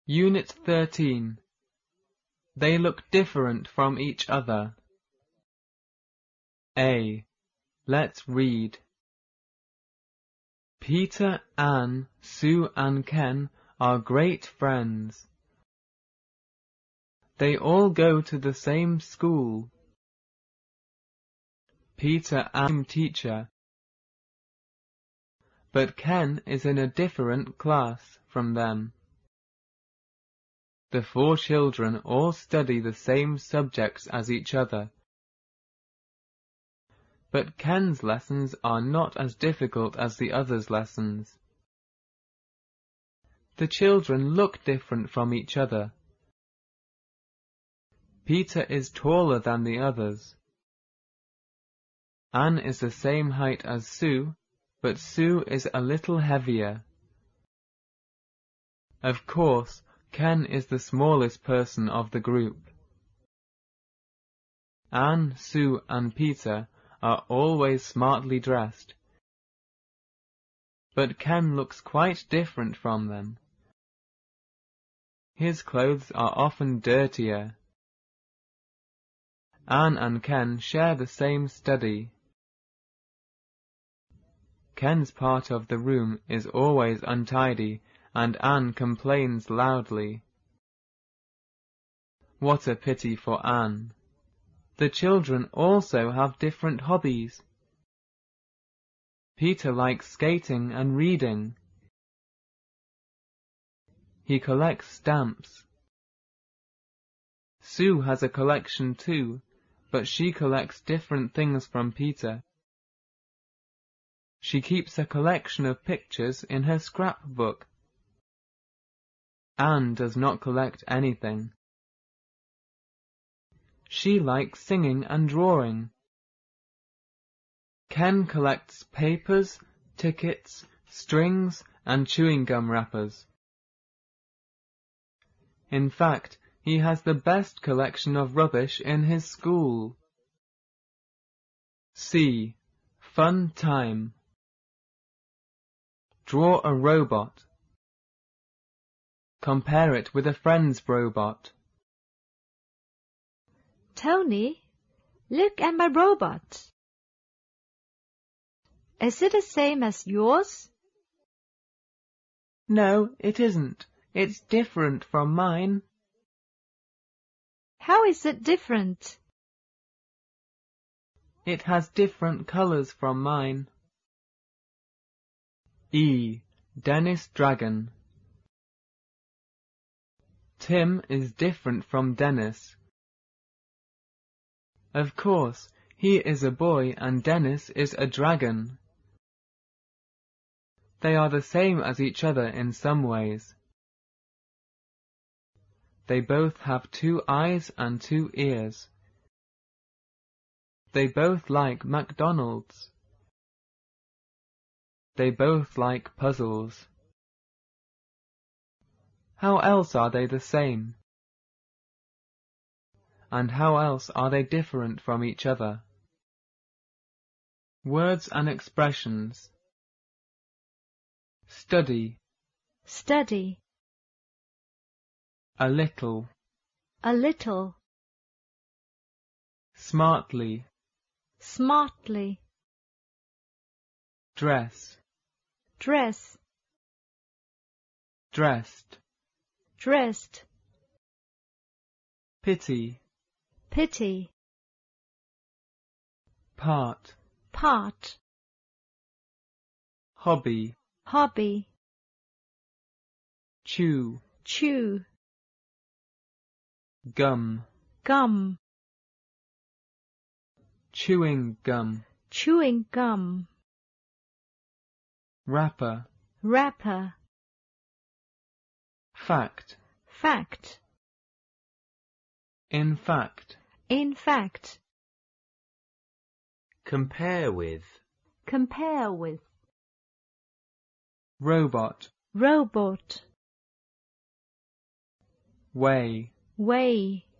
Unit 13. They look different from each other. A. Let's read. Peter, Anne, Sue and Ken are great friends. They all go to the same school. Peter and teacher, but Ken is in a different class from them. The four children all study the same subjects as each other, but Ken's lessons are not as difficult as the others' lessons. The children look different from each other. Peter is taller than the others. Anne is the same height as Sue, but Sue is a little heavier. Of course, Ken is the smallest person of the group. Anne, Sue and Peter are always smartly dressed, but Ken looks quite different from them. His clothes are often dirtier. Anne and Ken share the same study. Ken's part of the room is always untidy, and Anne complains loudly. What a pity for Anne. The children also have different hobbies. Peter likes skating and reading. He collects stamps. Sue has a collection too, but she collects different things from Peter. She keeps a collection of pictures in her scrapbook. Anne does not collect anything. She likes singing and drawing. Ken collects papers, tickets, strings, and chewing gum wrappers. In fact, he has the best collection of rubbish in his school. C. Fun time. Draw a robot. Compare it with a friend's robot. Tony, look at my robot. Is it the same as yours? No, it isn't. It's different from mine. How is it different? It has different colors from mine. E. Dennis Dragon. Tim is different from Dennis. Of course, he is a boy and Dennis is a dragon. They are the same as each other in some ways. They both have 2 eyes and 2 ears. They both like McDonald's. They both like puzzles. How else are they the same? And how else are they different from each other? Words and expressions. Study. Study. A little. A little. Smartly. Smartly. Dress. Dress. Dressed. Dressed. Pity. Pity. Part. Part. Hobby. Hobby. Chew. Chew. Gum. Gum. Chewing gum. Chewing gum. Wrapper. Wrapper. Fact. Fact. In fact. In fact. Compare with. Compare with. Robot. Robot. Way. Way.